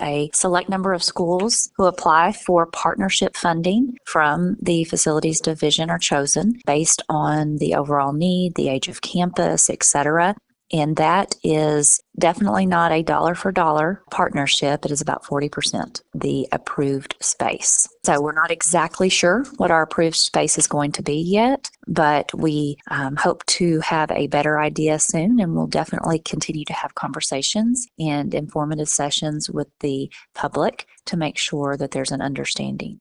a select number of schools who apply for partnership funding from the facilities division are chosen based on the overall need, the age of campus, etc. And that is definitely not a dollar for dollar partnership. It is about 40% the approved space. So we're not exactly sure what our approved space is going to be yet, but we hope to have a better idea soon, and we'll definitely continue to have conversations and informative sessions with the public to make sure that there's an understanding.